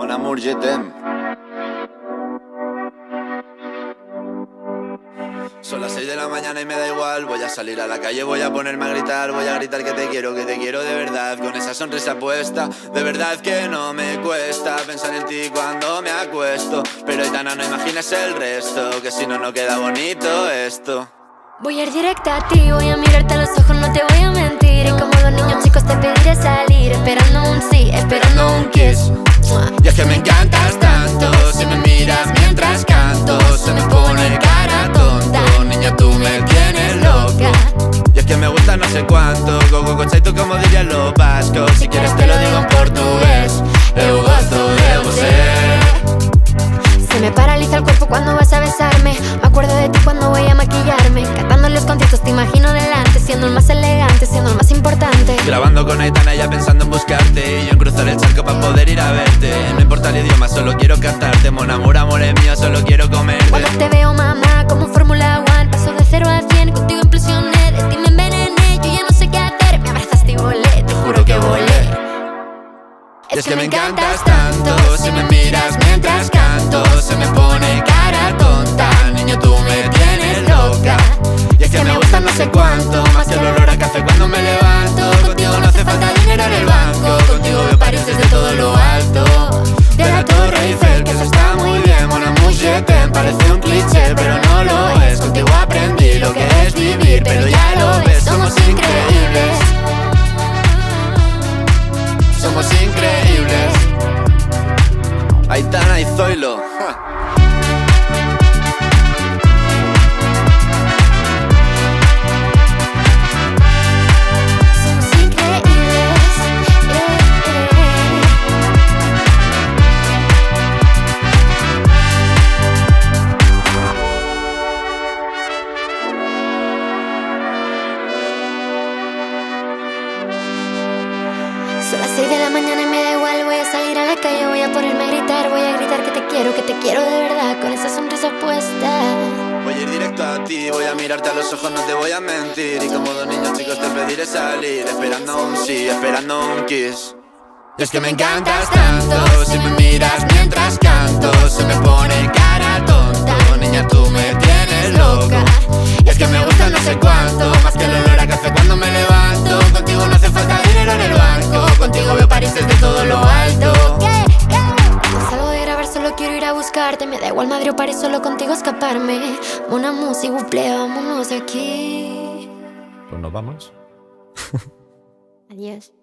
Mon amour, je t'aime. Son las 6 de la mañana y me da igual. Voy a salir a la calle, voy a ponerme a gritar. Voy a gritar que te quiero de verdad. Con esa sonrisa puesta, de verdad que no me cuesta pensar en ti cuando me acuesto. Pero Aitana, no imagines el resto, que si no, no queda bonito esto. Voy a ir directa a ti, voy a mirarte a los ojos, no te voy a mentir. Y como dos niños chicos te pediré salir, esperando un sí, esperando un kiss. Y es que me encantas tanto, si me miras mientras canto, se me pone cara tonta. Niña, tú me tienes loca. Y es que me gusta no sé cuánto, gogo cochaito como dirían los vascos. Si quieres te lo digo en portugués, eu gosto de você. Se me paraliza el cuerpo cuando vas a besarme. Me acuerdo de ti cuando voy a maquillarme. Cantando en los conciertos te imagino delante, siendo el más elegante, siendo el más importante. Grabando con Aitana ya pensando en buscarte, y yo en cruzar el charco para poder ir a verte. No importa el idioma, solo quiero cantarte. Mon amour, amor es mío, solo quiero comerte. Cuando te veo, mamá, como Fórmula 1, paso de 0 a 100, contigo implosioné. De ti me envenené, yo ya no sé qué hacer. Me abrazaste y volé, te juro que volé. Y es que me encantas tanto, si me miras mientras canto, se me pone cara tonta. Niño, tú me tienes loca. Y es que me gusta no sé cuánto, más que el olor a café cuando me levanto. Contigo no hace falta dinero en el banco, contigo veo París desde todo lo alto. De la Torre Eiffel, que eso está muy bien. Mon amour, je t'aime, parece un cliché, pero no lo es. Contigo aprendí lo que es vivir, pero ya lo ves, somos increíbles. Somos increíbles. Aitana y Zoilo. Somos increíbles, Son las 6 de la mañana y me da igual. Voy a salir a la calle, voy a ponerme a gritar. Voy a gritar que te quiero de verdad, con esa sonrisa puesta. Voy a ir directo a ti, voy a mirarte a los ojos, no te voy a mentir. Y como dos niños chicos te pediré salir, esperando un sí, esperando un kiss. Y es que me encantas tanto, si me miras mientras canto, se me pone cara tonta. Niña, tú me tienes loca. Y es que me gusta no sé cuánto, más que el olor a café cuando me levanto. Contigo no hace falta dinero en el banco, contigo veo París desde todo lo alto. Cuando salgo de grabar solo quiero ir a buscarte. Me da igual Madrid o París, solo contigo escaparme. Mon amour, s'il vous plaît, vámonos de aquí. Pues nos vamos. Adiós.